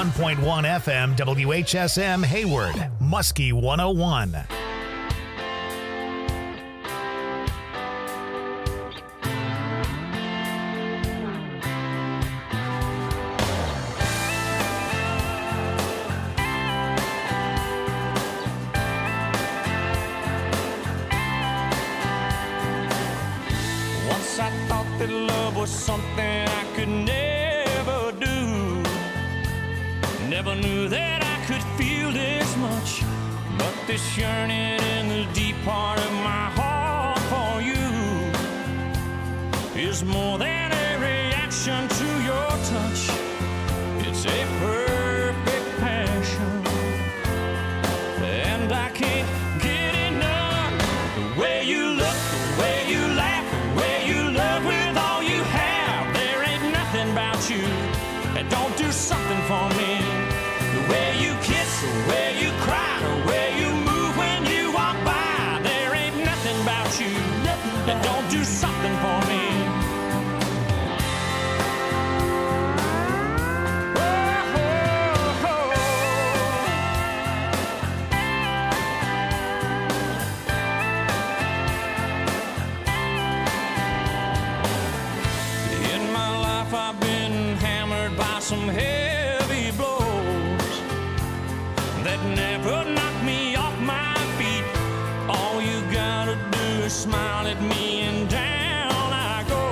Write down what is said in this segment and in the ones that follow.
91.1 FM WHSM Hayward, Muskie 101. Once I thought that love was something I could never do. Never knew that I could feel this much. But this yearning in the deep part of my heart for you is more than a reaction to your touch. It's a perfect passion, and I can't get enough. The way you look, the way you laugh, the way you love with all you have. There ain't nothing about you that don't do something for me. The way you kiss, the way you cry, the way you move when you walk by. There ain't nothing about you that don't do something for me. In my life I've been hammered by some heavy blows that never knocked me off my feet. All you gotta do is smile at me and down I go.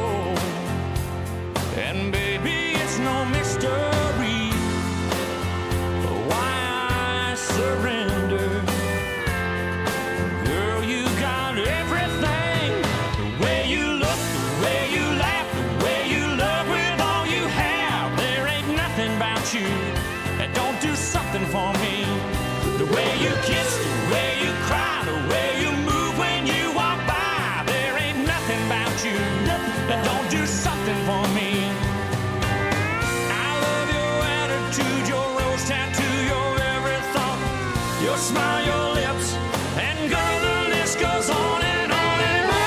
And baby, it's no mystery why I surrender. Girl, you got everything. The way you look, the way you laugh, the way you love with all you have. There ain't nothing about you that don't do something for me. The way you kiss, the way you cry, the way you move when you walk by. There ain't nothing about you that don't do something for me. I love your attitude, your rose tattoo, your every thought, your smile, your lips, and girl, the list goes on and on and on.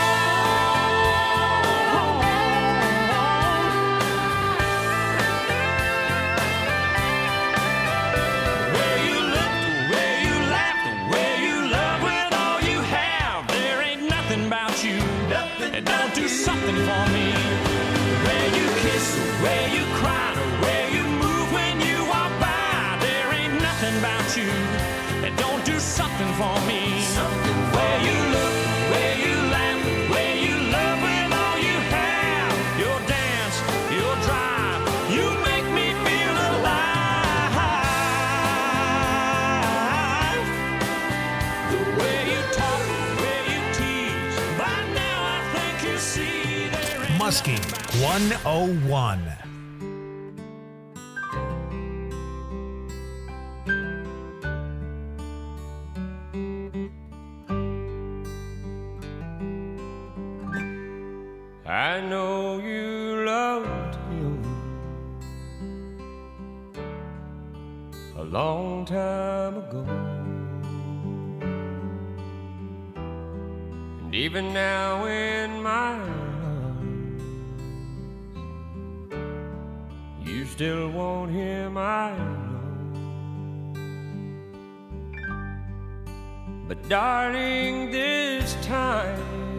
The way you look, the way you laugh, the way you love with all you have. There ain't nothing about you that don't do something for me. The way you kiss, the way you cry, the way you move when you walk by. There ain't nothing about you that don't do something for me. The way you look, the way you laugh, the way you love with all you have. Your dance, your drive, you make me feel alive. The way you talk, the way you tease. By now I think you see there ain't Muskie 101. I know you loved him a long time ago, and even now in my arms, you still want him, I know. But darling, this time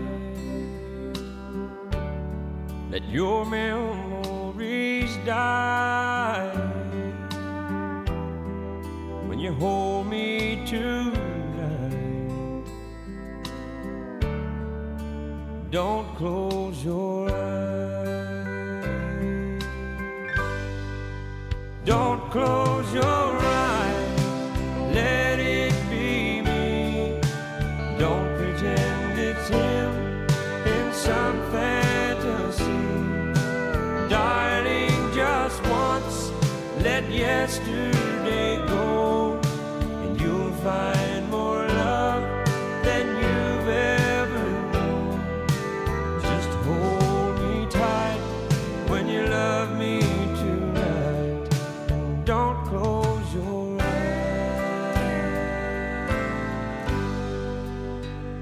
let your memories die when you hold me tonight. Don't close your eyes. Don't close your eyes. Let it be me. Don't pretend it's him in some fantasy. Darling, just once, let yesterday go, and you'll find more love than you've ever known. Just hold me tight when you love me tonight. Don't close your eyes.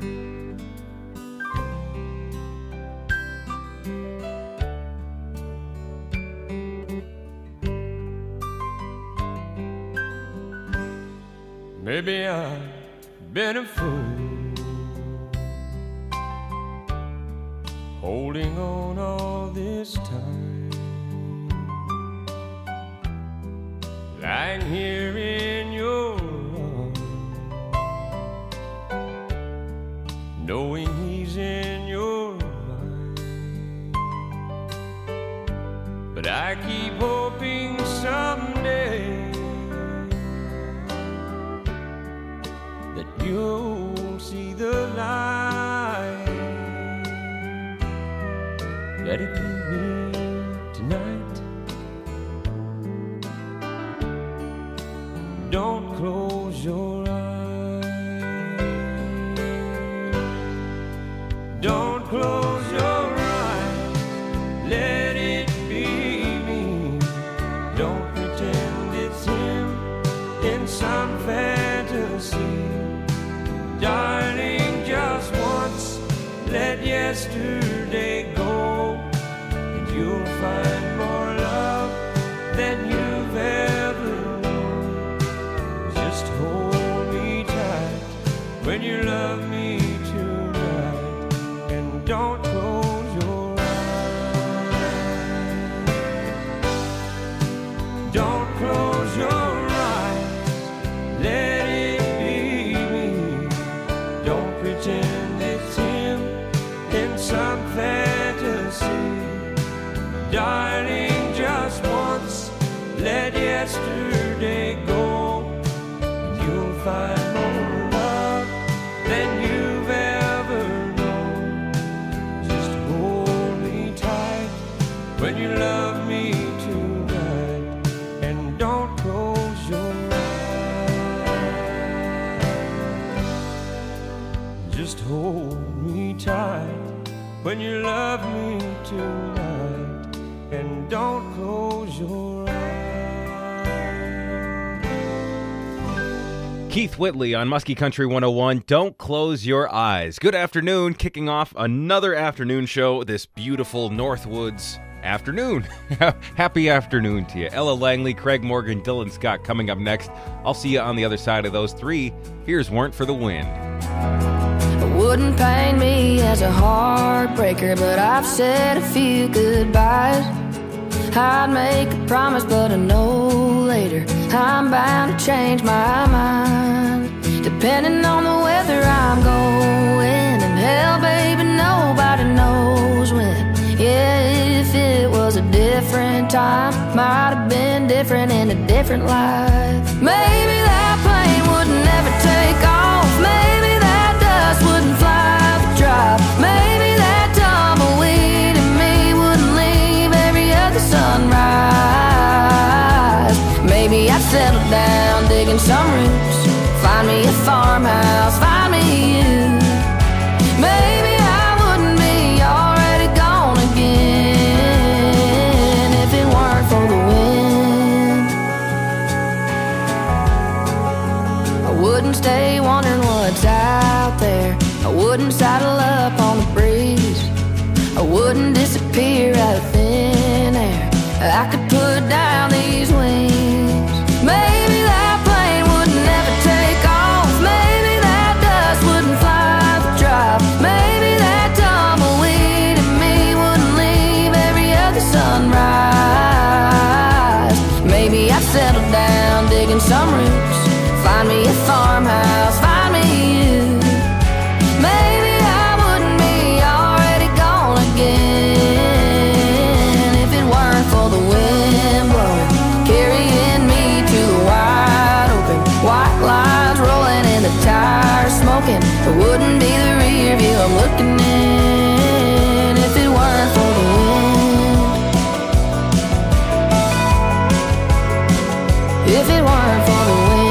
Maybe I've been a fool, holding on all this time, lying here in your arms, knowing he's in your mind. But I keep hoping someday that you'll see the light. Let it be here tonight. Don't close your eyes. Don't close your eyes. Let it be me. Don't pretend it's him in some fantasy. Darling, just once, let yesterday go, and you'll find more love than you've ever known. Just hold me tight when you love me tonight, and don't close your eyes. Don't close your eyes. Let it pretend it's him in some fantasy. Darling, just once, let yesterday go, and you'll find more love than you've ever known. Just hold me tight when you love me tonight, and don't close your eyes. Just hold me tight when you love me tonight, and don't close your eyes. Keith Whitley on Muskie Country 101. Don't close your eyes. Good afternoon. Kicking off another afternoon show this beautiful Northwoods afternoon. Happy afternoon to you. Ella Langley, Craig Morgan, Dylan Scott coming up next. I'll see you on the other side of those three. Here's Weren't for the Wind. Wouldn't pain me as a heartbreaker, but I've said a few goodbyes. I'd make a promise, but I know later I'm bound to change my mind. Depending on the weather I'm going, and hell, baby, nobody knows when. Yeah, if it was a different time, might have been different in a different life. Maybe that plane would never take off. Maybe that dust wouldn't fly the drive. Maybe that tumbleweed in me wouldn't leave every other sunrise. Maybe I'd settle down digging some roots, find me a farmhouse, find me you. Maybe I wouldn't be already gone again if it weren't for the wind. I wouldn't stay wondering what's out there. I wouldn't saddle up on the breeze. I wouldn't disappear out of thin air. I could put down these wings. Maybe that plane would never take off. Maybe that dust wouldn't fly the drive. Maybe that tumbleweed in me wouldn't leave every other sunrise. Maybe I'd settle down digging some roots, find me a farmhouse, find me you. Maybe I wouldn't be already gone again if it weren't for the wind blowing, carrying me to the wide open. White lines rolling and the tires smoking. It wouldn't be the rear view I'm looking in if it weren't for the wind. If it weren't for the wind.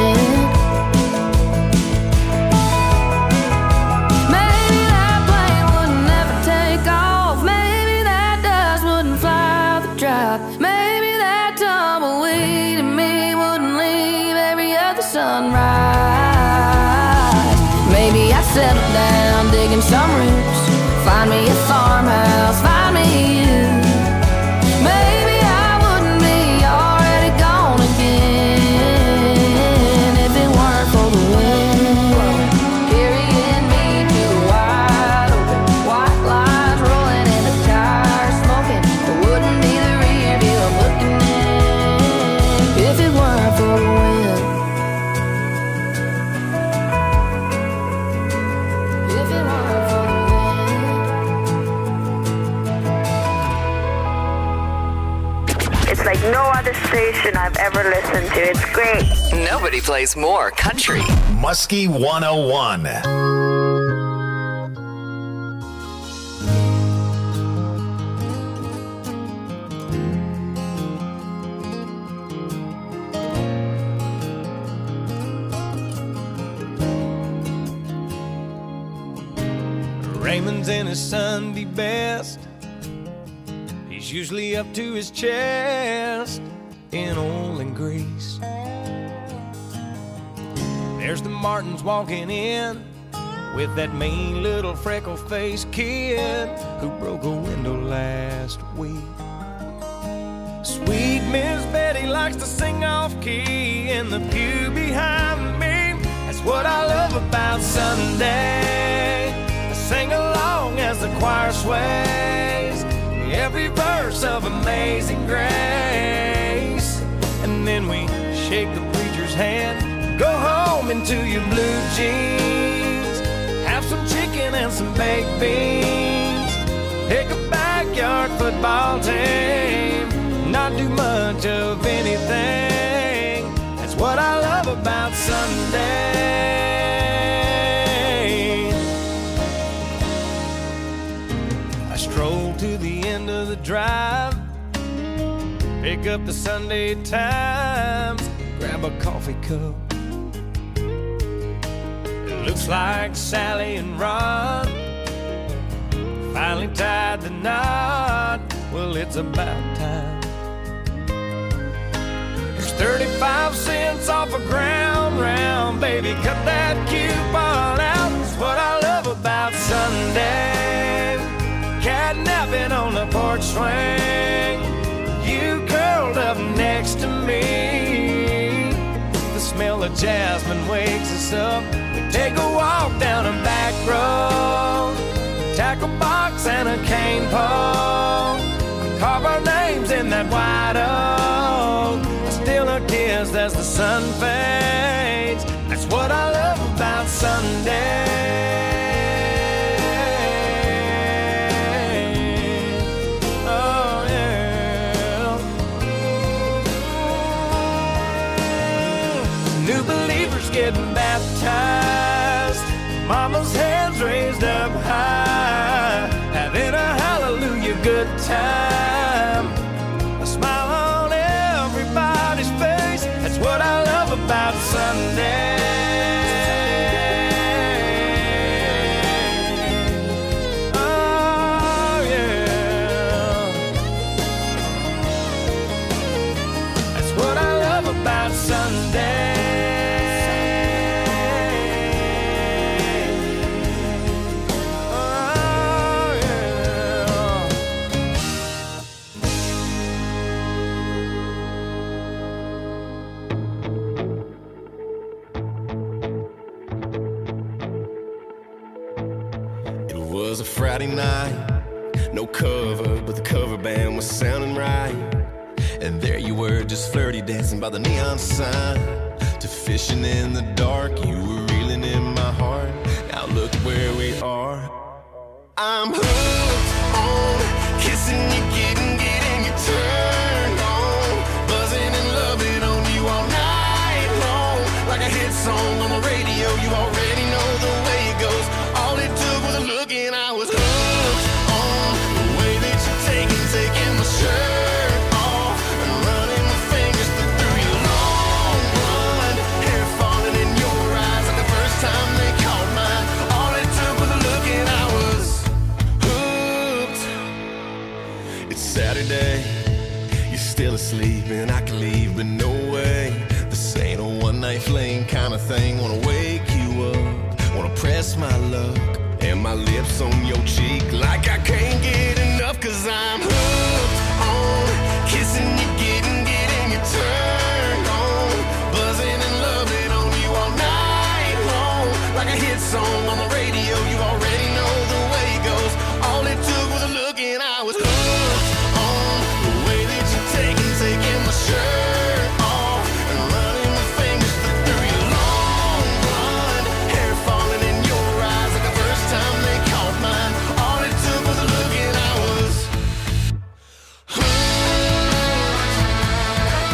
Maybe that plane would never take off. Maybe that dust wouldn't fly the drive. Maybe that tumbleweed in me wouldn't leave every other sunrise. Maybe I'd settle down digging some roots, find me a farmhouse, find me you. Maybe I wouldn't be already gone again if it weren't for the wind. greatest station I've ever listened to. It's great. Nobody plays more country. Muskie 101. Raymond's in his Sunday best. He's usually up to his chest in oil and grease. There's the Martins walking in with that mean little freckle-faced kid who broke a window last week. Sweet Miss Betty likes to sing off-key in the pew behind me. That's what I love about Sunday. I sing along as the choir sways every verse of Amazing Grace. And then we shake the preacher's hand, go home into your blue jeans, have some chicken and some baked beans, pick a backyard football team, not do much of anything. That's what I love about Sunday. I stroll to the end of the drive, pick up the Sunday Times, grab a coffee cup. It looks like Sally and Ron finally tied the knot. Well, it's about time. There's 35 cents off a ground round, baby, cut that coupon out. That's what I love about Sunday. Catnapping on the porch swing, you curled up next to me. The smell of jasmine wakes us up. We take a walk down a back road, tackle box and a cane pole, carve our names in that white oak. Still a kiss as the sun fades. That's what I love about Sunday. Oh yeah. New believers getting baptized, mama's hands raised up high, having a hallelujah good time. A smile on everybody's face. That's what I love about Sunday. Oh yeah. That's what I love about Sunday. It was a Friday night, no cover, but the cover band was sounding right. And there you were, just flirty dancing by the neon sign. To fishing in the dark, you were reeling in my heart. Now look where we are. I'm hooked on kissing you, getting you turned on, buzzing and loving on you all night long. Like a hit song on the radio, you already know the way it goes. All it took was a look and I was hooked on the way that you're taking my shirt off and running my fingers through your long blonde hair, falling in your eyes like the first time they caught mine. All it took was a look and I was hooked. It's Saturday, you're still asleep and I can leave, but no way. This ain't a one-night fling kind of thing. Wanna wake you up, wanna press my luck and my lips on your cheek like I can't get enough. Cause I'm hooked on kissing you, getting you turned on, buzzing and loving on you all night long. Like a hit song on the radio, you already know the way it goes. All it took was a look and I was hooked on the way that you're taking my shirt off and running my fingers through your long blonde hair, falling in your eyes like the first time they caught mine. All it took was a look and I was hooked.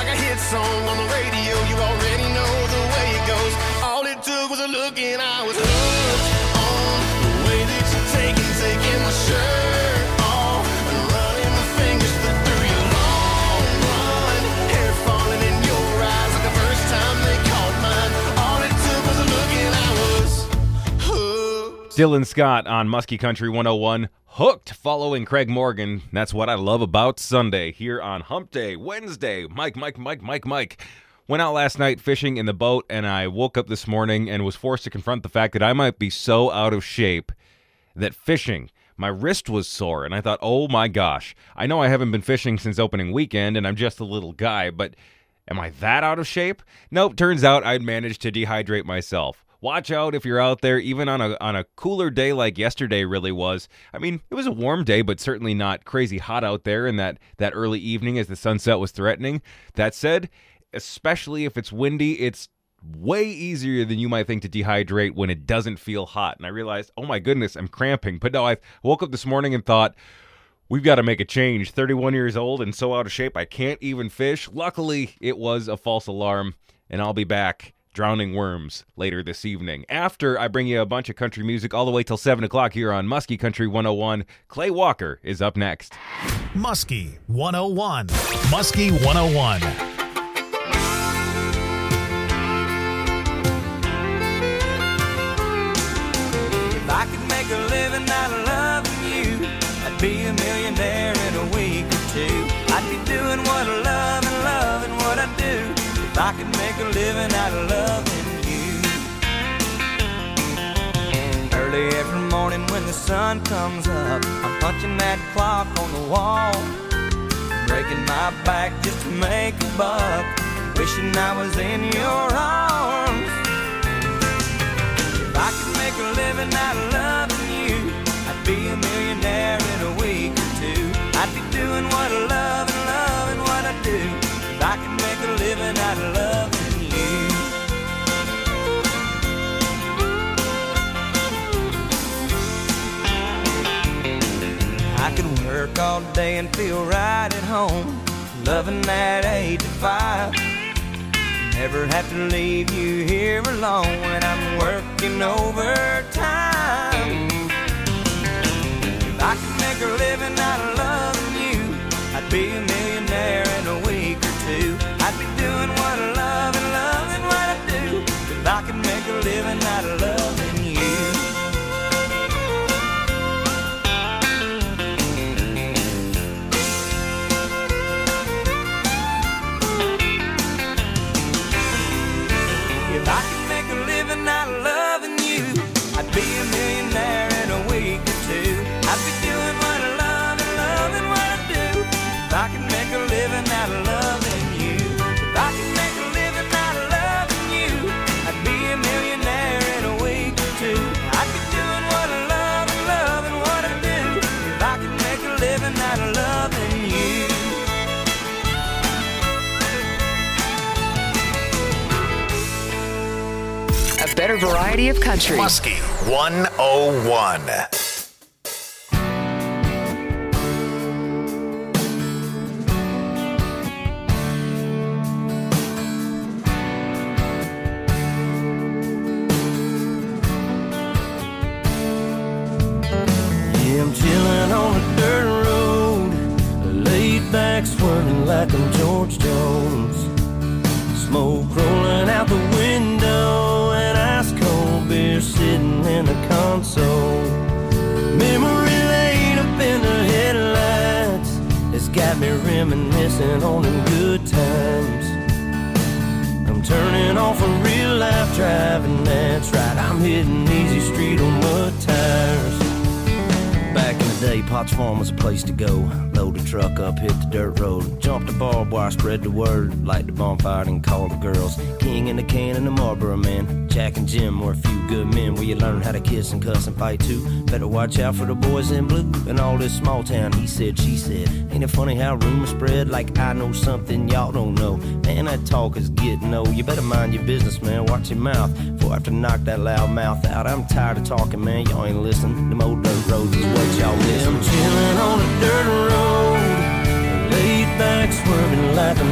like a hit song on the radio. You already know the way it goes. All it took was a look and I was hooked on the way that you're taking my shirt off and running my fingers through your long run. Hair falling in your eyes like the first time they caught mine. All it took was a look and I was hooked. Dylan Scott on Muskie Country 101. Hooked, following Craig Morgan. That's what I love about Sunday here on Hump Day, Wednesday. Mike. Went out last night fishing in the boat, and I woke up this morning and was forced to confront the fact that I might be so out of shape that fishing, my wrist was sore, and I thought, oh my gosh, I know I haven't been fishing since opening weekend, and I'm just a little guy, but am I that out of shape? Nope, turns out I'd managed to dehydrate myself. Watch out if you're out there, even on a cooler day like yesterday really was. I mean, it was a warm day, but certainly not crazy hot out there in that early evening as the sunset was threatening. That said, especially if it's windy, it's way easier than you might think to dehydrate when it doesn't feel hot. And I realized, oh my goodness, I'm cramping. But no, I woke up this morning and thought, we've got to make a change. 31 years old and so out of shape, I can't even fish. Luckily, it was a false alarm, and I'll be back drowning worms later this evening. After I bring you a bunch of country music all the way till 7 o'clock here on Muskie Country 101, Clay Walker is up next. Muskie 101. Muskie 101. If I could make a living out of loving you, I'd be a millionaire in a week or two. I'd be doing what I love and loving what I do. If I could make a living out of loving you. Early every morning when the sun comes up, I'm punching that clock on the wall, breaking my back just to make a buck, wishing I was in your arms. If I could make a living out of loving you, I'd be a millionaire in a week or two. I'd be doing what I love and loving what I do. If I could make a living out of loving you. I could work all day and feel right at home, loving that 8 to 5. Never have to leave you here alone when I'm working overtime. If I could make a living out of loving you, I'd be a millionaire in a week or two. I'd be doing what I love and loving what I do. If I could make a living out of loving you. If I could make a living out of loving you, I'd be a millionaire in a week or two. I'd be doing what I love and loving what I do. If I could make a living out of loving you. If I could make a living out of loving you, I'd be a millionaire in a week or two. I'd be doing what I love and loving what I do. If I could make a living out of loving you. A better variety of country. Muskie 101. Yeah, I'm chilling on a dirt road, laid back swerving like I'm George Jones. Smoke rolling out the window and ice cold beer sitting in the console. Memory lane up in the headlights, it's got me reminiscing on them good times. I'm turning off a real life driving, that's right, I'm hitting easy street on mud tires. Back in the day, Potts Farm was a place to go. Load the truck up, hit the dirt road, jump the barbed wire, spread the word, light the bonfire and call the girls. King in the can and the Marlboro man, Jack and Jim were a few good men where you learn how to kiss and cuss and fight too. Better watch out for the boys in blue and all this small town he said, she said. Ain't it funny how rumors spread like I know something y'all don't know? Man, that talk is getting old. You better mind your business, man, watch your mouth before I have to knock that loud mouth out. I'm tired of talking, man, y'all ain't listening. Them old dirt roads is what y'all miss. I'm chilling on a dirt road, laid back swerving like I'm George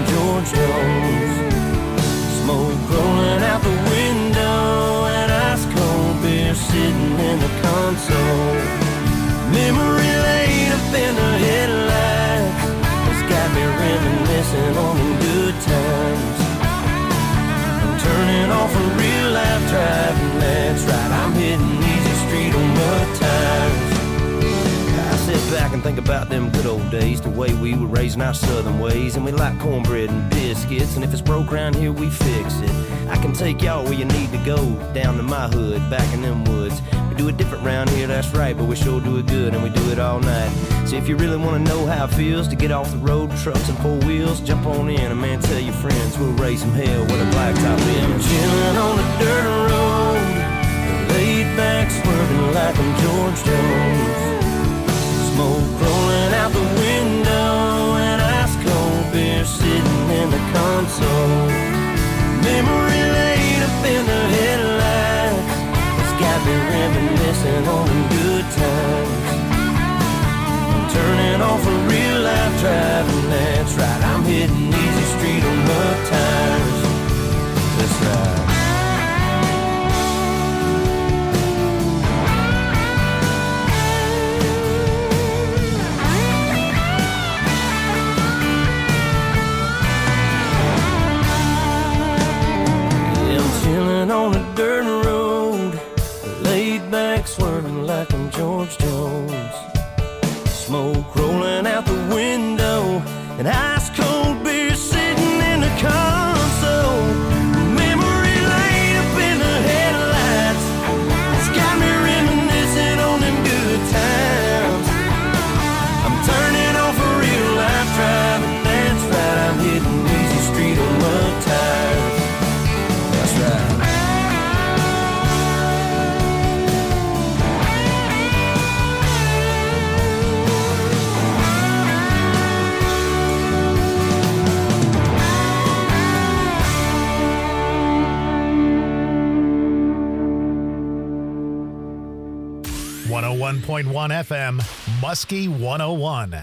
George Jones. Smoke rolling out the window and ice cold beer sitting in the console. Memory lane up in the headlights has got me reminiscing on the good times. I'm turning off a real life driving, that's right, I'm hitting easy street on mud tires. I sit back and think about them good old days, the way we were raising our southern ways, and we like cornbread and biscuits, and if it's broke around here, we fix it. I can take y'all where you need to go, down to my hood, back in them woods. We do it different round here, that's right, but we sure do it good, and we do it all night. So if you really want to know how it feels to get off the road, trucks and four wheels, jump on in, and man, tell your friends we'll raise some hell with a blacktop in. Chilling on the dirt road, laid back, swerving like I'm George Jones. Smoke rolling out the window and ice cold beer sitting in the console. Memory lane up in the headlights, it's got me reminiscing on the good times. I'm turning off a real life driving, that's right, I'm hitting easy street on mud tires. That's right. On a dirt road, laid back, swerving like I'm George Jones. Smoke rolling out the window, and ice cold beer sitting in the console. Memory lane up in the headlights, it's got me reminiscing on them good times. I'm turning off a real life driving, that's right, I'm hitting easy street on mud tires. That's right. .1 FM, Muskie 101.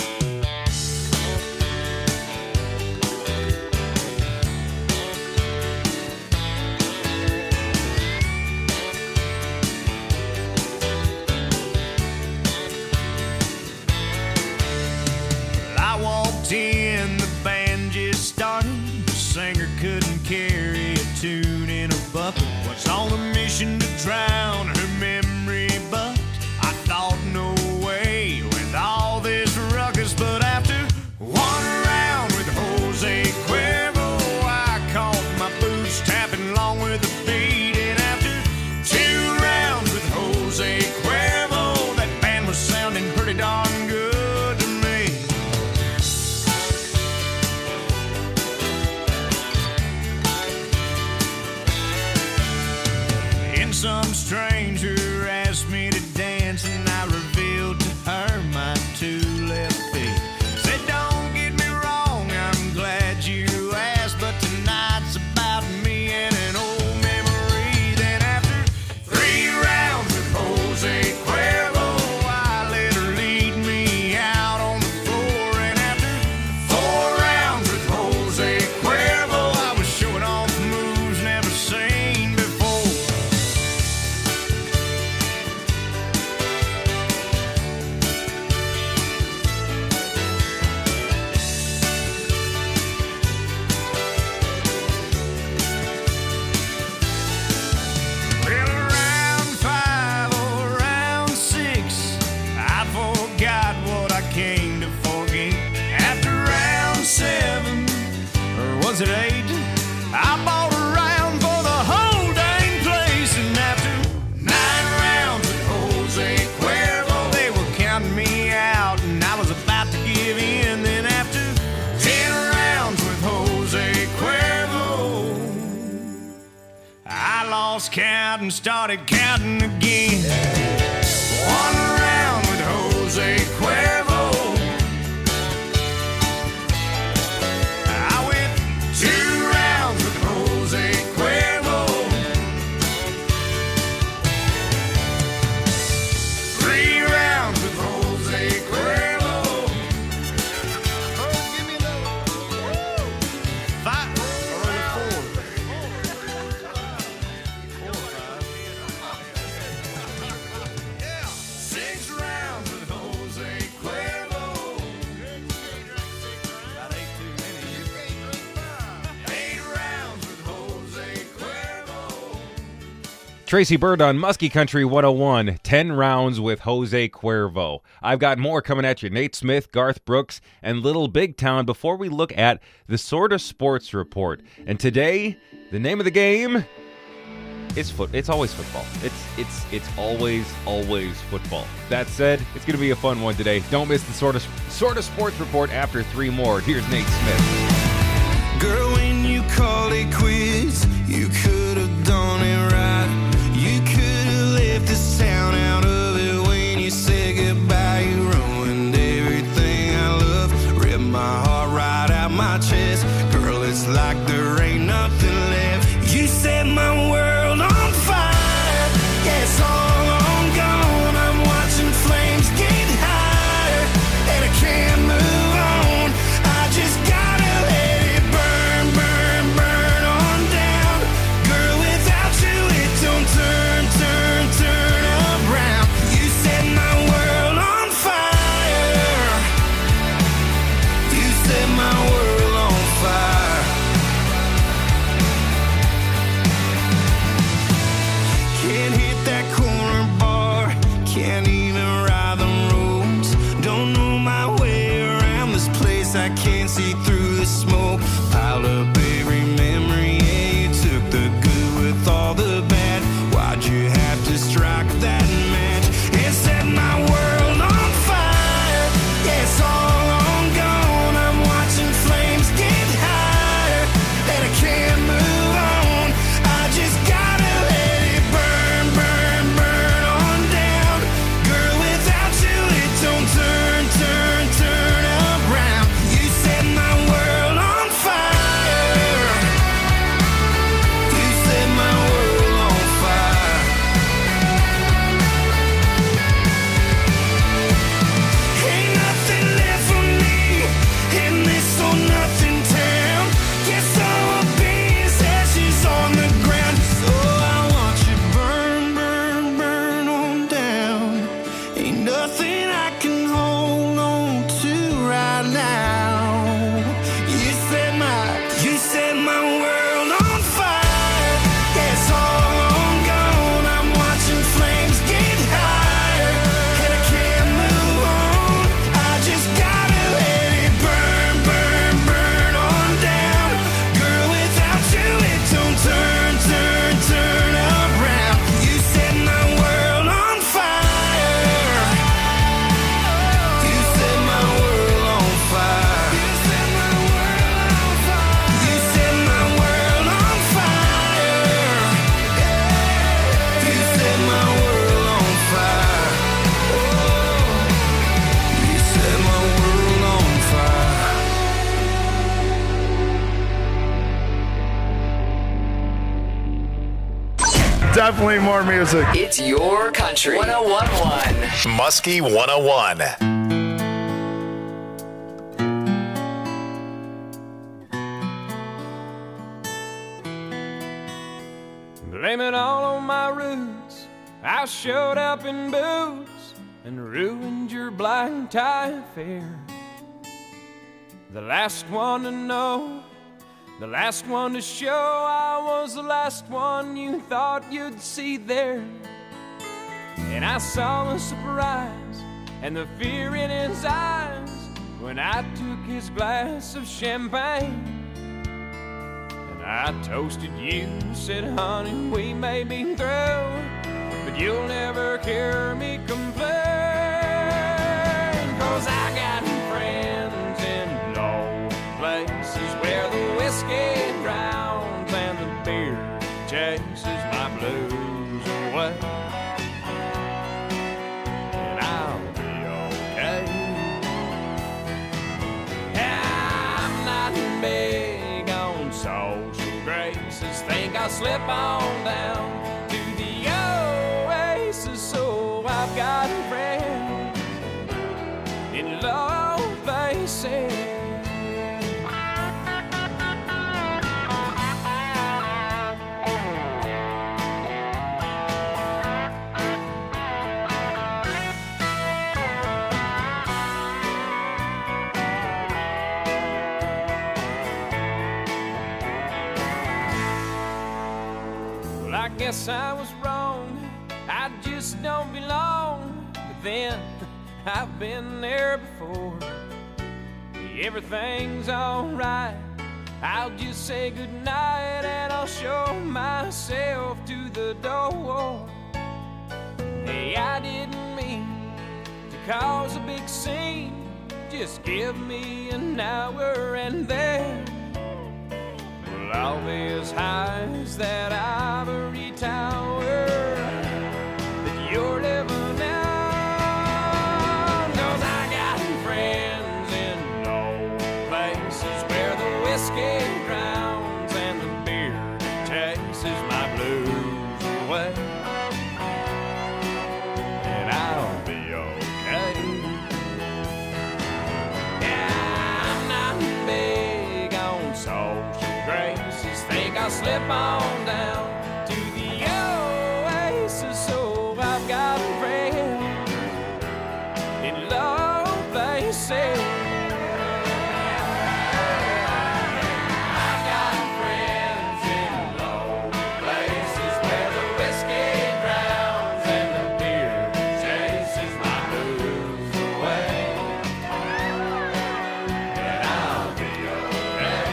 I walked in, the band just started. The singer couldn't carry a tune in a bucket. Was on a mission to drown her memory, but I thought no way with all this ruckus. But after one round with Jose Cuervo, I caught my boots tapping along with the beat. And after 2 rounds with Jose Cuervo, that band was sounding pretty darn good to me. And some stranger asked me to dance, and I revealed to her my 2 left feet. Said, don't get me wrong, I'm glad you asked, but tonight's about me and an old memory. Then after 3 rounds with Jose Cuervo, I let her lead me out on the floor. And after 4 rounds with Jose Cuervo, I was showing off moves never seen before. Well, round 5 or round 6, I forgot what I came to forget. After round 7, or was it 8, I bought a round for the whole dang place. And after 9 rounds with Jose Cuervo, they were counting me out, and I was about to give in. Then after 10 rounds with Jose Cuervo, I lost count and started counting again. 1 round with Jose Cuervo, I went 2 rounds with Jose Cuervo, 3 rounds with Jose Cuervo, 5 Tracy Bird on Muskie Country 101, 10 rounds with Jose Cuervo. I've got more coming at you. Nate Smith, Garth Brooks, and Little Big Town before we look at the Sorta Sports Report. And today, the name of the game is It's always football. It's always football. That said, it's going to be a fun one today. Don't miss the Sorta Sports Report after 3 more. Here's Nate Smith. Girl, when you called it quits, you could have done it right. You could have left this town out of it when you said goodbye. You ruined everything I love, ripped my heart right out my chest. Girl, it's like there ain't nothing left. You set my world on fire. Yeah, it's all on gone. I'm watching flames get higher, and I can't move on. I just gotta let it burn, burn, burn on down. Girl, without you, it don't turn, turn, turn around. You set my world on fire. You set my world on fire. Can't hit that corner bar, can't even ride the roads. Don't know my way around this place, I can't see through the smoke. Piled up every memory, yeah, you took the good with all the bad. Why'd you have to strike that match and set my world on fire? Yeah, it's all on gone. I'm watching flames get higher, and I can't move on. I just gotta let it burn, burn, burn on down. Girl, without you, it don't turn, turn, turn around. You set my world on fire. You set my world on fire. Ain't nothing left for me in this or nothing town. Guess I'll be as ashes on the ground. So I want you burn, burn, burn on down. Ain't nothing I can hold on to right now. You set my world on fire. Yeah, it's all on gone. I'm watching flames get higher, and I can't move on. I just gotta let it burn, burn, burn on down. Girl, without you, it don't turn, turn, turn around. You set my world on fire. You set my world on fire. You set my world on fire. You set my world on fire. You set my world on fire. You set my world on fire. Definitely more music. It's your country. 1011. Muskie 101. Blame it all on my roots. I showed up in boots and ruined your black tie affair. The last one to know, the last one to show. I was the last one you thought you'd see there. And I saw the surprise and the fear in his eyes when I took his glass of champagne. I toasted you, said, honey, we may be through, but you'll never hear me complain. 'Cause I got friends in low places where the whiskey drowns and the beer chases my blues away. And I'll be okay. I'm not big on social graces. Think I'll slip on down to the oasis. So I've got a friend in low places. I guess I was wrong, I just don't belong. But then, I've been there before. Everything's alright, I'll just say goodnight and I'll show myself to the door. Hey, I didn't mean to cause a big scene. Just give me an hour and then well, all these highs that ivory tower that you're living on. 'Cause I got friends in low places where the whiskey drowns and the beer chases my blues away. And I'll be okay. Yeah, I'm not big on social graces. Think I'll slip on down to the oasis. So I've got a friend in low places. I've got friends in low places where the whiskey drowns and the beer chases my blues away. And I'll be okay.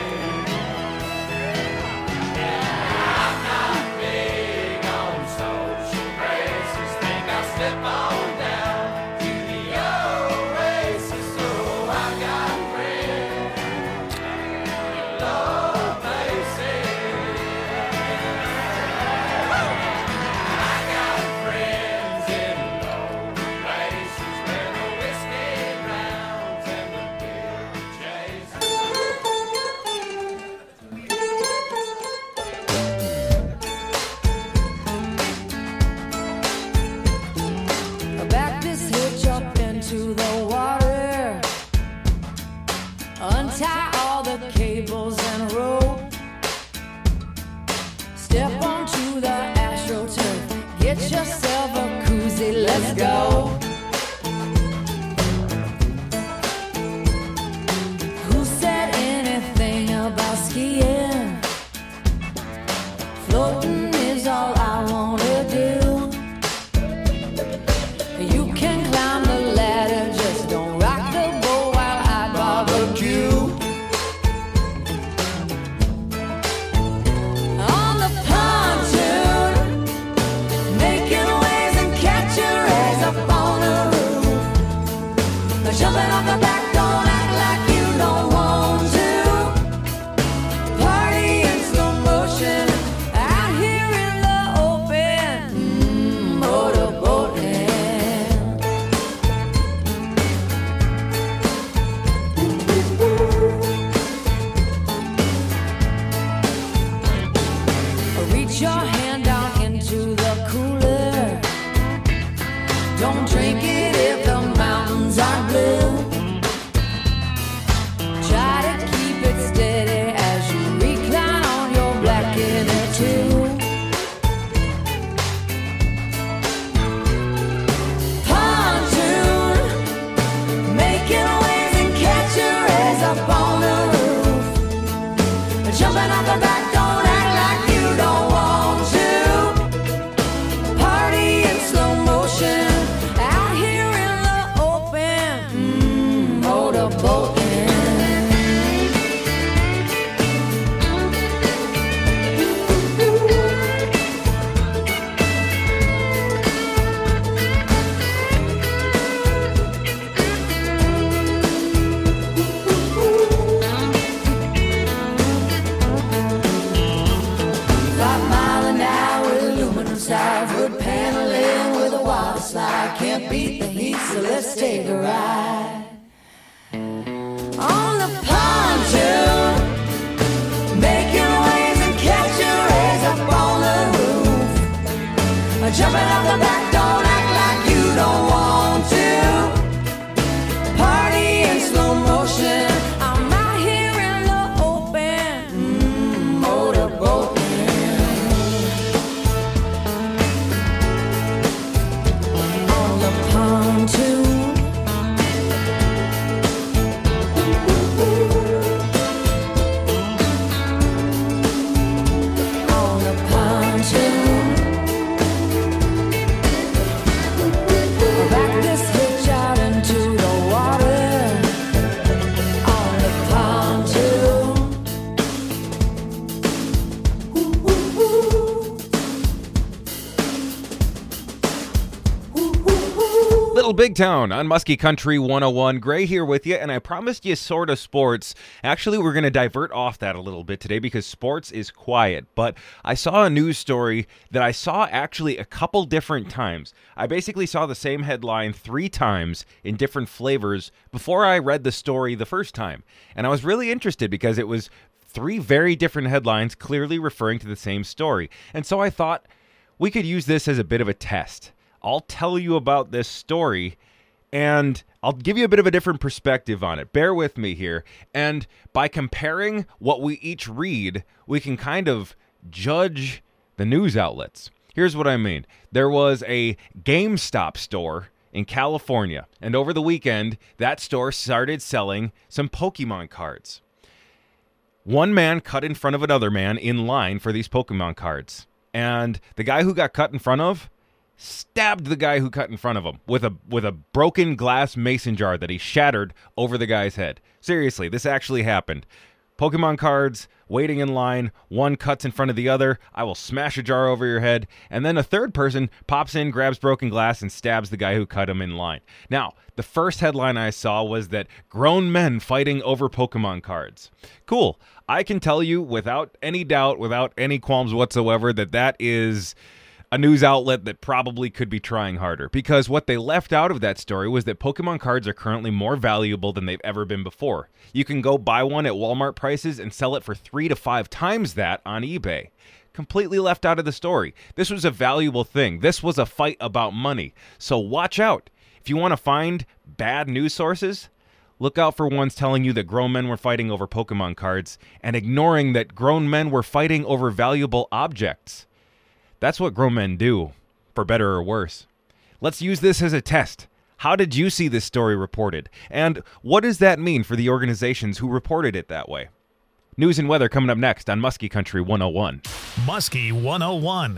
Yeah, I'm not big on social graces. Think I'll slip on down to the oasis. So I've got friends in low places. I got friends in low places where the whiskey drowns and the beer chases. Back this hitch up into the water. Untie all the cables and rope. Step onto the AstroTurf. Get yourself a koozie, let's go. Who said anything about skiing? Floating is all I wanna do. You can climb the ladder, just don't rock the boat while I barbecue. On the pontoon, making waves and catching rays up on the roof. Jumping off the back, don't act like you don't want to. Party in slow motion, out here in the open. Motorboating. Reach your hand down into the cooler. Don't drink it if the mountains are blue. Try to keep it steady as you recline on your black inner tube. Pontoon, making waves and catching rays up on the roof. Jumping off the back, don't act like you don't want to. Party in slow motion, out here in the open. Motorboating. Southward paneling with a water slide. Can't beat the heat, so let's take a ride. On the pontoon, making waves and catching rays up on the roof. Jumping off the back, don't act like you don't want to. Party in slow motion, I'm out here in the open. Motorboating. On the pontoon, Little Big Town on Muskie Country 101. Gray here with you, and I promised you sort of sports. Actually, we're going to divert off that a little bit today because sports is quiet. But I saw a news story that I saw actually a couple different times. I basically saw the same headline 3 times in different flavors before I read the story the first time. And I was really interested because it was 3 very different headlines clearly referring to the same story. And so I thought we could use this as a bit of a test. I'll tell you about this story, and I'll give you a bit of a different perspective on it. Bear with me here. And by comparing what we each read, we can kind of judge the news outlets. Here's what I mean. There was a GameStop store in California, and over the weekend, that store started selling some Pokemon cards. One man cut in front of another man in line for these Pokemon cards. And the guy who got cut in front of stabbed the guy who cut in front of him with a broken glass mason jar that he shattered over the guy's head. Seriously, this actually happened. Pokemon cards, waiting in line, one cuts in front of the other, I will smash a jar over your head, and then a third person pops in, grabs broken glass, and stabs the guy who cut him in line. Now, the first headline I saw was that grown men fighting over Pokemon cards. Cool. I can tell you without any doubt, without any qualms whatsoever, that is a news outlet that probably could be trying harder, because what they left out of that story was that Pokemon cards are currently more valuable than they've ever been before. You can go buy one at Walmart prices and sell it for 3 to 5 times that on eBay. Completely left out of the story. This was a valuable thing. This was a fight about money. So watch out. If you want to find bad news sources, look out for ones telling you that grown men were fighting over Pokemon cards and ignoring that grown men were fighting over valuable objects. That's what grown men do, for better or worse. Let's use this as a test. How did you see this story reported? And what does that mean for the organizations who reported it that way? News and weather coming up next on Muskie Country 101. Muskie 101.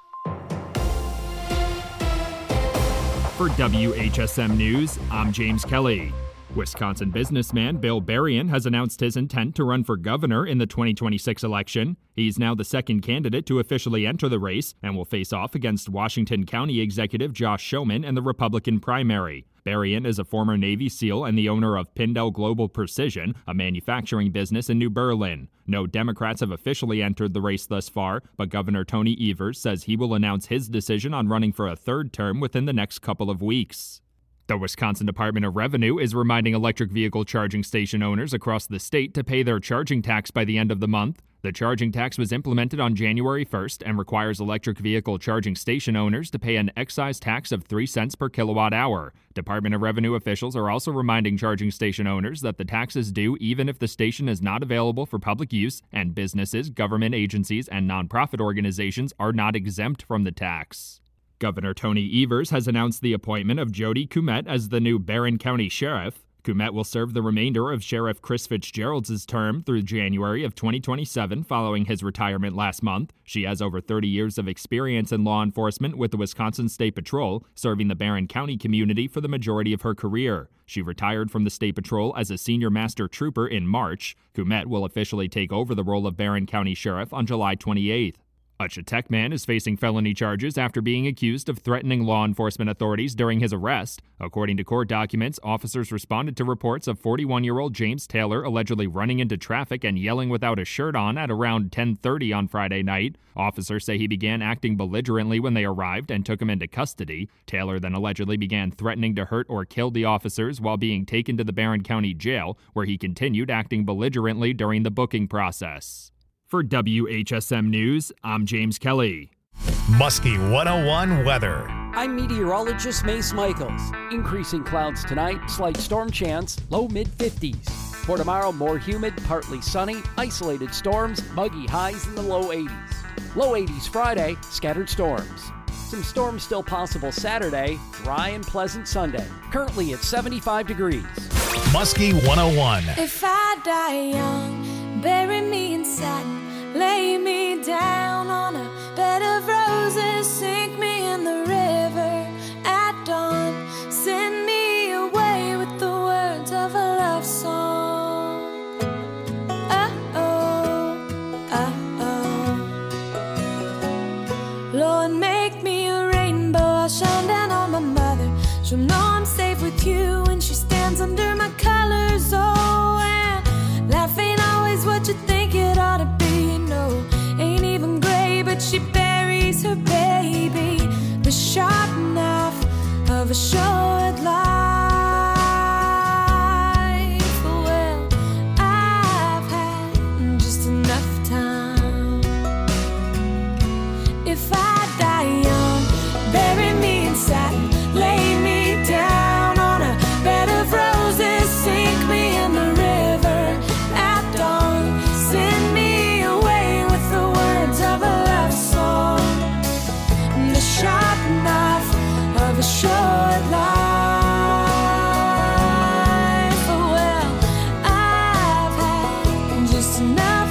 For WHSM News, I'm James Kelly. Wisconsin businessman Bill Berrien has announced his intent to run for governor in the 2026 election. He's now the second candidate to officially enter the race and will face off against Washington County Executive Josh Schoeman in the Republican primary. Berrien is a former Navy SEAL and the owner of Pindell Global Precision, a manufacturing business in New Berlin. No Democrats have officially entered the race thus far, but Governor Tony Evers says he will announce his decision on running for a 3rd term within the next couple of weeks. The Wisconsin Department of Revenue is reminding electric vehicle charging station owners across the state to pay their charging tax by the end of the month. The charging tax was implemented on January 1st and requires electric vehicle charging station owners to pay an excise tax of 3 cents per kilowatt hour. Department of Revenue officials are also reminding charging station owners that the tax is due even if the station is not available for public use, and businesses, government agencies, and nonprofit organizations are not exempt from the tax. Governor Tony Evers has announced the appointment of Jody Kumet as the new Barron County Sheriff. Kumet will serve the remainder of Sheriff Chris Fitzgerald's term through January of 2027 following his retirement last month. She has over 30 years of experience in law enforcement with the Wisconsin State Patrol, serving the Barron County community for the majority of her career. She retired from the State Patrol as a senior master trooper in March. Kumet will officially take over the role of Barron County Sheriff on July 28th. A Chetek man is facing felony charges after being accused of threatening law enforcement authorities during his arrest. According to court documents, officers responded to reports of 41-year-old James Taylor allegedly running into traffic and yelling without a shirt on at around 10:30 on Friday night. Officers say he began acting belligerently when they arrived and took him into custody. Taylor then allegedly began threatening to hurt or kill the officers while being taken to the Barron County Jail, where he continued acting belligerently during the booking process. For WHSM News, I'm James Kelly. Muskie 101 weather. I'm meteorologist Mace Michaels. Increasing clouds tonight, slight storm chance, low mid-50s. For tomorrow, more humid, partly sunny, isolated storms, muggy highs in the low 80s. Low 80s Friday, scattered storms. Some storms still possible Saturday, dry and pleasant Sunday. Currently at 75 degrees. Muskie 101. If I die young, bury me in satin, lay me down on a bed of roses, sink me in the river at dawn, send me away with the words of a love song. Oh-oh, oh-oh. Lord, make me a rainbow, I'll shine down on my mother. She'll She'll know I'm safe with you when she stands under my colors. Oh, and life ain't always what you think it ought to be. No, ain't even gray, but she buries her baby. The sharp knife of a short life. Well, I've had just enough time. If I die young, bury me in satin, lay me down on a bed of roses, sink me in the river at dawn, send me away with the words of a love song, and the sharp knife of a short life. Well, I've had just enough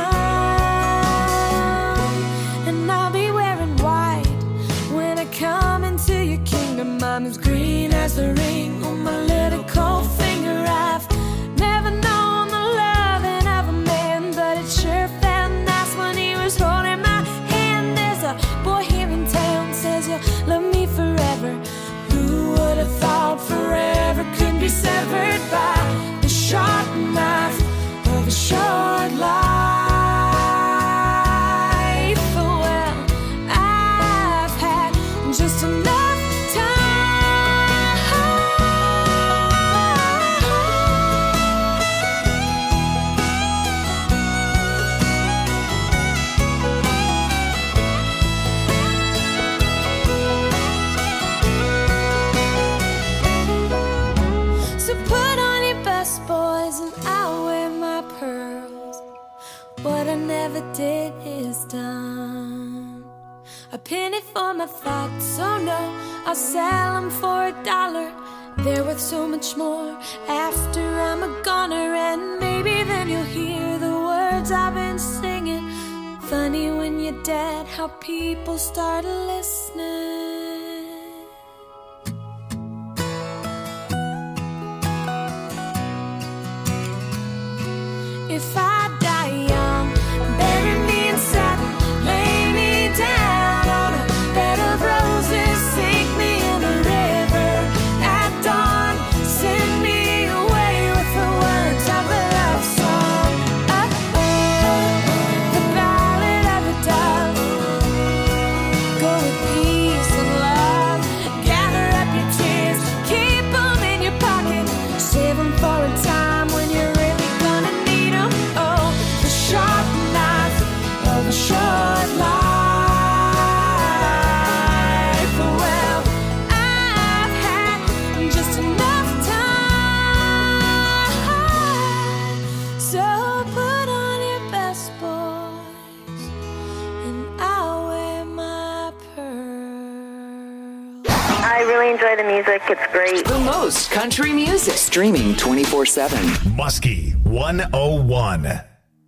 time, and I'll be wearing white when I come into your kingdom. I'm as green as the ring on my little cold finger. I've never known the loving of a man, but it sure felt nice when he was holding my hand. There's a boy here in town says you'll love me forever. Who would have thought forever could be severed by the sharp knife of a short life? Well, I've had just enough So put on your best boys and I'll wear my pearls. What I never did is done. A penny for my thoughts, oh no, I'll sell them for $1. They're worth so much more after I'm a goner. And maybe then you'll hear the words I've been singing. Funny when you're dead how people start listening. If I die young, bury me in satin, lay me down on a bed of roses, sink me in the river at dawn, send me away with the words of a love song. The ballad of a dove. Go with peace and love, gather up your tears, keep them in your pocket, save them for a time when you're really gonna need them. Oh, the sharp knife of a short life. Well, I've had just enough time. So put on your best boys and I'll wear my pearl. I really enjoy the music. It's great. The most country music. Streaming 24/7. Muskie 101.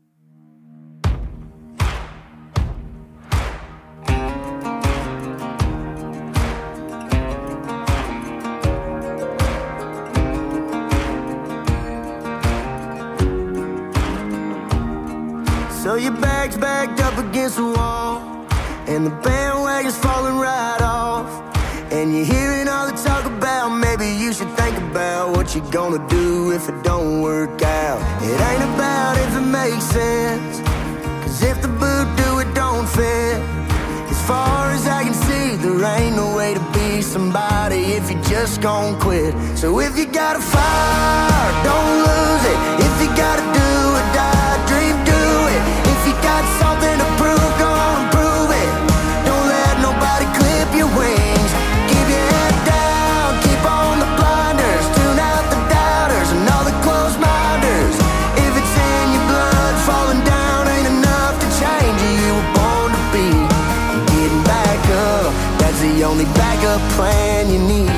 So your bag's backed up against the wall, and the bandwagon's falling right off, and you're hearing all the talk about maybe you should think about what you're gonna do if it don't work out. It ain't about if it makes sense, 'cause if the boot do it don't fit. As far as I can see, there ain't no way to be somebody if you just gon' quit. So if you got a fire, don't lose it. If you gotta do or die, dream, do it. If you got something to prove, go on and prove it. Don't let nobody clip your wings. Keep your head down, keep on the blinders, tune out the doubters and all the closed minders. If it's in your blood, falling down ain't enough to change you. You were born to be. And getting back up, that's the only backup plan you need.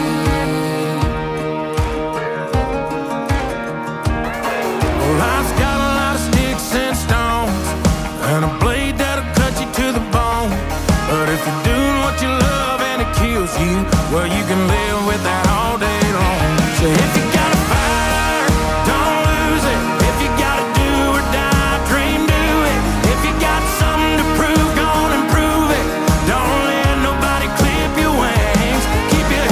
Well, life's got a lot of sticks and stones, and a blade that'll cut you to the bone. But if you're doing what you love and it kills you, well, you can live with that all day long. So if you got a fire, don't lose it. If you gotta do or die, dream, do it. If you got something to prove, go on and prove it. Don't let nobody clip your wings. Keep your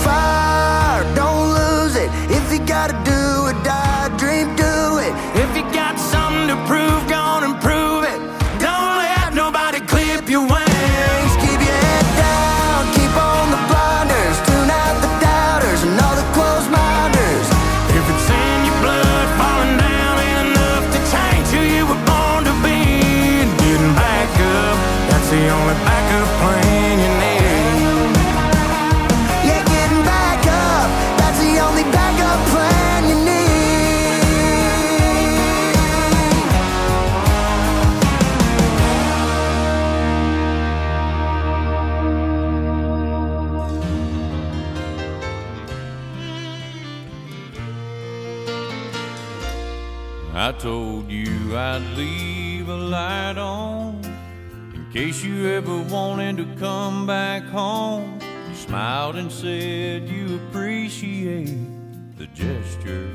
fire, don't lose it. If you gotta do it, die a dream, do it. If you got something to prove, go on and prove it. Don't let nobody clip your wings. Keep your head down, keep on the blinders. Tune out the doubters and all the closed minders. If it's in your blood, falling down ain't enough to change who you were born to be. And getting back up, that's the only backup plan you need. Yeah, getting back up, that's the only backup plan you need. I told you I'd leave a light on in case you ever wanted to come back home. You smiled and said you appreciate the gesture.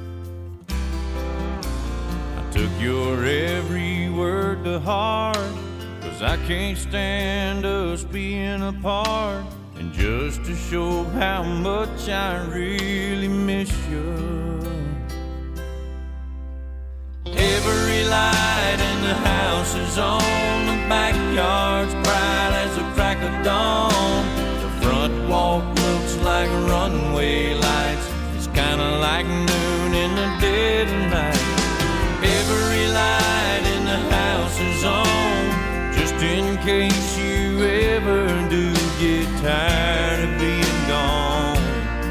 I took your every word to heart, 'cause I can't stand us being apart. And just to show how much I really miss you, every light in the house is on, the backyard's bright as a crack of dawn. The front walk looks like runway lights, it's kinda like noon in the dead of night. Every light in the house is on, just in case you ever do get tired of being gone.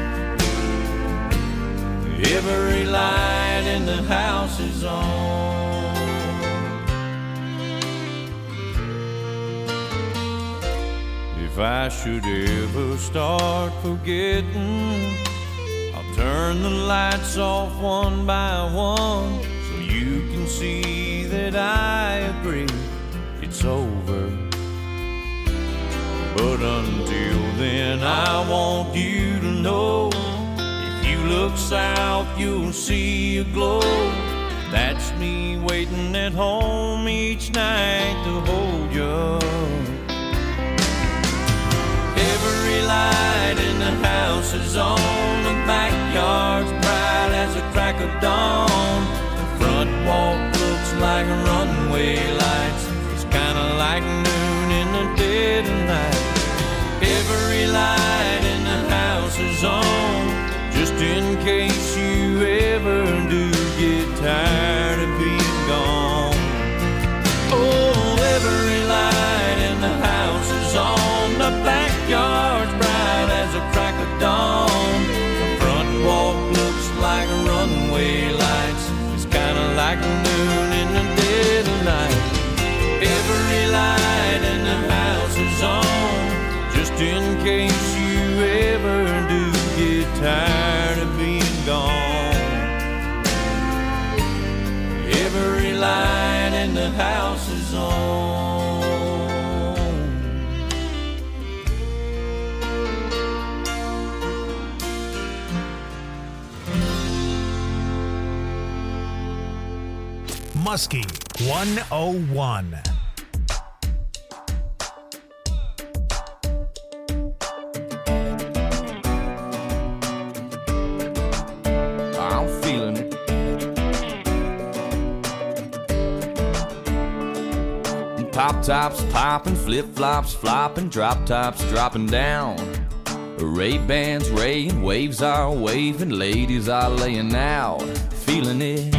Every light in the house is on. If I should ever start forgetting, I'll turn the lights off one by one, so you can see that I agree it's over. But until then, I want you to know, you look south, you'll see a glow. That's me waiting at home each night to hold you. Every light in the house is on, the backyard's bright as a crack of dawn. The front walk looks like runway lights, it's kinda like noon in the dead of night. Every light in the house is on, just in case you ever do get tired of being gone. Oh, every light in the house is on, the backyard's bright as a crack of dawn. The front walk looks like runway lights, it's kinda like noon in the dead of night. Every light in the house is on, just in case you ever do get tired of being gone. Every light in the house is on. Muskie 101. Pop tops popping, flip flops flopping, drop tops dropping down. Ray-Bans raying, waves are waving, ladies are laying out, feeling it.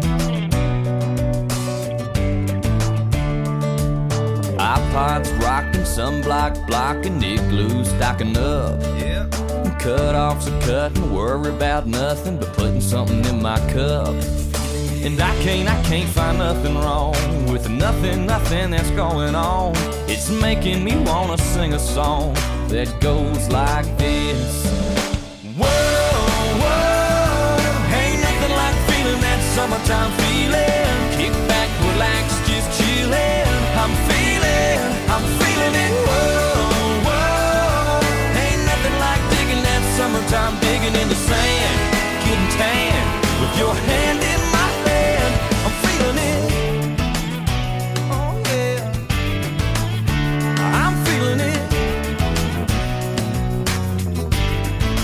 iPods rocking, sunblock blocking, igloo stocking up. Yeah. Cut-offs are cutting, worry about nothing but putting something in my cup. And I can't find nothing wrong with nothing that's going on. It's making me wanna sing a song that goes like this. Whoa, whoa, ain't nothing like feeling that summertime feeling. Kick back, relax, just chillin'. I'm feeling it. Whoa, whoa, ain't nothing like digging that summertime, digging in the sand, getting tan with your hand in my hand. I'm feeling it. Oh yeah, I'm feeling it.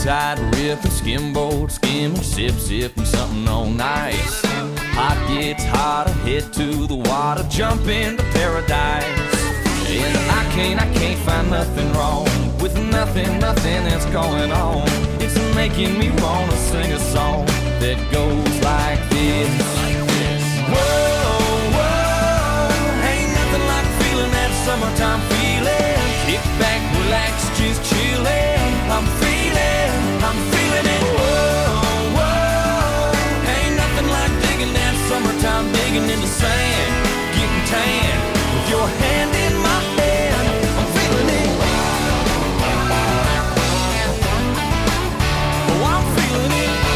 tide ripping, skimboard skimming, sipping something on ice. Hot gets hotter, head to the water, jump into paradise. And I can't find nothing wrong with nothing that's going on. It's making me wanna sing a song that goes like this. Whoa, whoa, ain't nothing like feeling that summertime feeling. Kick back, relax, just chillin'. I'm feeling it. Whoa, whoa, ain't nothing like digging that summertime, digging in the sand, getting tan with your hand in my hand. I'm feeling it. Oh, I'm feeling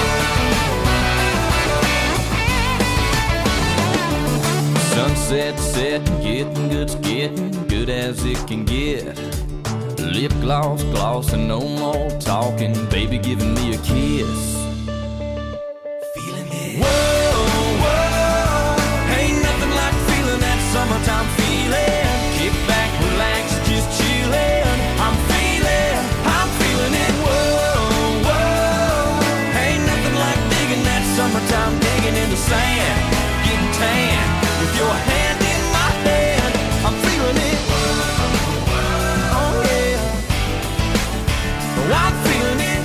it. Sunset setting, getting good as it can get. Lip gloss, glossing, no more talking. Baby giving me a kiss. Feeling it. Whoa, whoa, ain't nothing like feeling that summertime feeling. Kick back, relax, just chillin'. I'm feeling it. Whoa, whoa, ain't nothing like digging that summertime, digging in the sand, getting tan with your hand in my hand. I'm feeling it. I'm feeling it.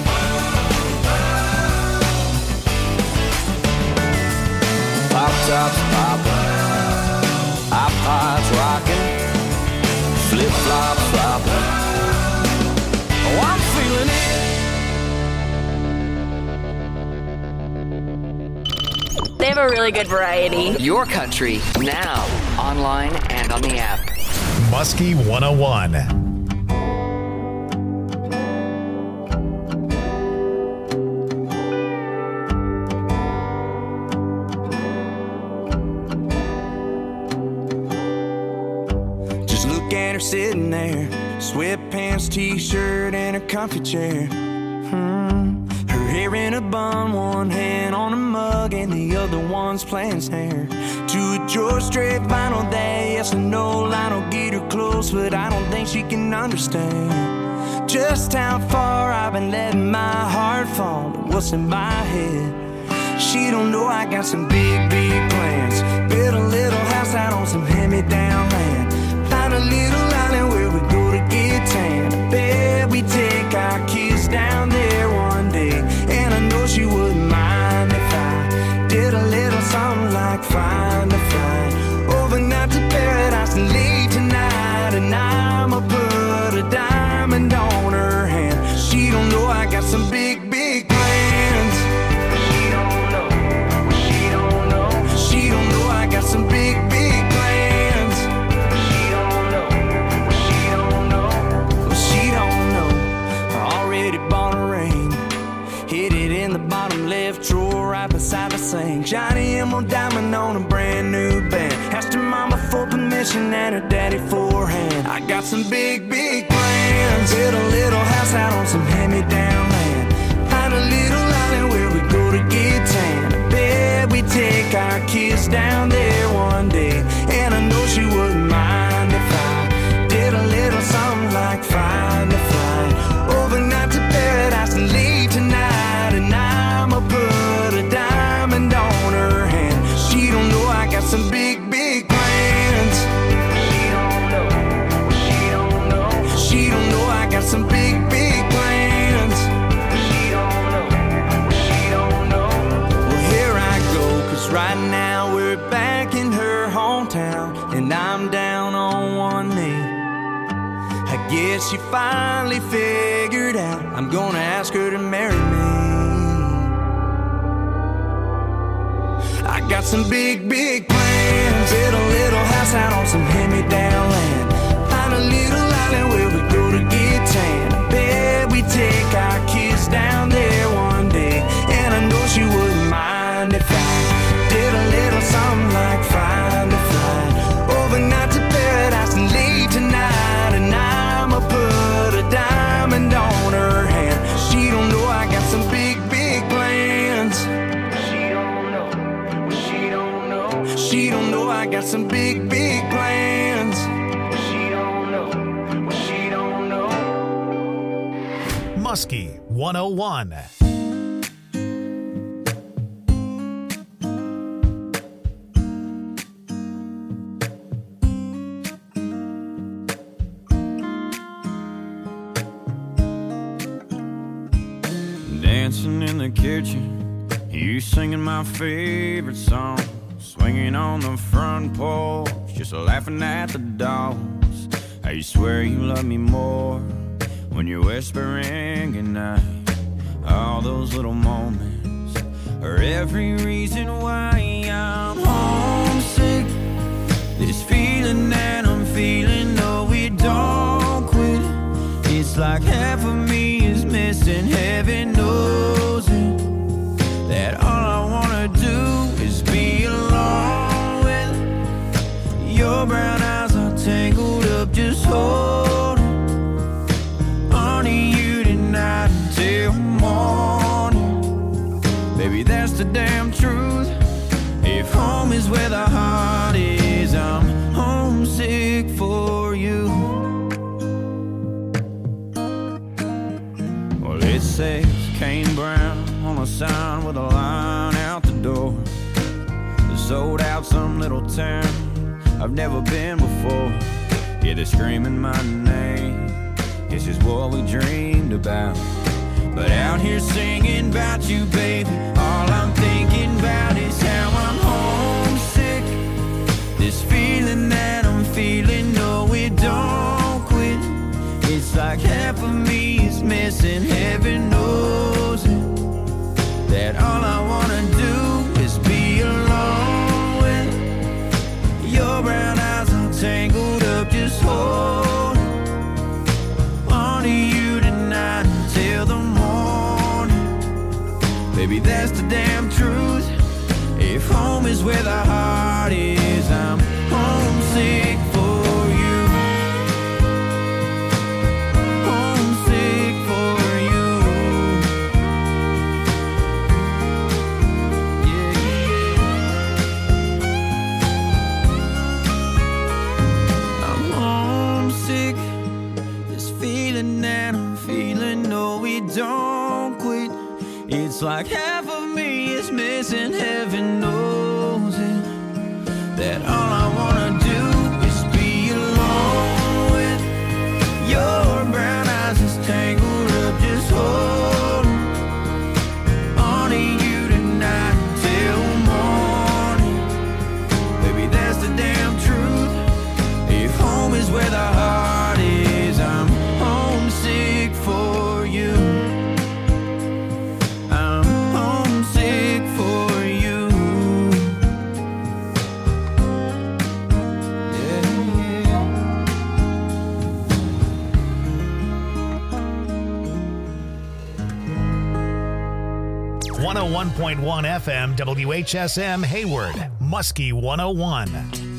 Pop tops poppin', iPods rockin', flip flops floppin'. Oh, I'm feeling it. They have a really good variety. Your country, now, online and on the app. Muskie 101. Sitting there, sweatpants, t-shirt, and a comfy chair. Her hair in a bun, one hand on a mug, and the other one's playing snare. To a George Strait vinyl day, yes or no, Lionel get her close, but I don't think she can understand just how far I've been letting my heart fall and what's in my head. She don't know I got some big plans. Build a little house out on some hand-me-down land. Find a little island where we go to get tan. I bet we take our kids down there one day. And I know she wouldn't mind if I did a little something like find a flight overnight to paradise and late tonight. And I'ma put a diamond on her hand. She don't know I got some big plans. She don't know. She don't know I got some big plans. Beside the sink, Johnny Emerald diamond on a brand new band. Asked her mama for permission and her daddy for a hand. I got some big plans. Build a little house out on some hand-me-down land. Find a little island where we go to get tan. I bet we take our kids down there one day. And I know she wouldn't mind if I did a little something like find a flight overnight to paradise and late tonight. And I'ma put a diamond on her hand. She don't know I got some big plans. She don't know. She don't know I got some big plans. She don't know. Well, here I go, 'cause right now we're back in her hometown, and I'm down on one knee. I guess she finally figured out I'm gonna ask her to marry me. I got some big plans. Build a little house out on some hand-me-down land. Find a little island where we go to get tan. I bet we take our kids down there one day. And I know she wouldn't mind if I did a little something like find a flight overnight to paradise and late tonight. And I'ma put a diamond on her hand. She don't know I got some big plans. She don't know I got some big plans. She don't know. Muskie 101. Dancing in the kitchen, you singing my favorite song, swinging on the front porch, just laughing at the dogs. I swear you love me more when you're whispering goodnight. All those little moments are every reason why I'm homesick. This feeling that I'm feeling, no, we don't quit. It's like half of me is missing, heaven knows it. That all I wanna do is be alone with your brown eyes are tangled up, just holding on to you tonight until morning. Baby, that's the damn truth. If home is where the heart is, I'm homesick for you. Well, it says Kane Brown on a sign with a line out the door. They sold out some little town I've never been before. Yeah, they're screaming my name. This is what we dreamed about. But out here singing about you, baby, all I'm thinking about is how I'm homesick. This feeling that I'm feeling, no, it don't quit. It's like half of me is missing, heaven knows it. That all I wanna do is be alone with your brown eyes all tangled up, just hold on to you tonight until the morning. Baby, that's the damn truth. If home is where the heart is, I'm homesick for you. Homesick for you. I'm homesick. This feeling that I'm feeling, no, we don't quit. It's like half of me is missing, heaven knows it. That all I wanna do is be alone with your brown eyes is tangled up, just hold on to you tonight till morning. Baby, that's the damn truth. If home is where the heart is, I'm homesick for you. I'm homesick for you. Yeah, yeah. 101.1 FM WHSM Hayward, Muskie 101.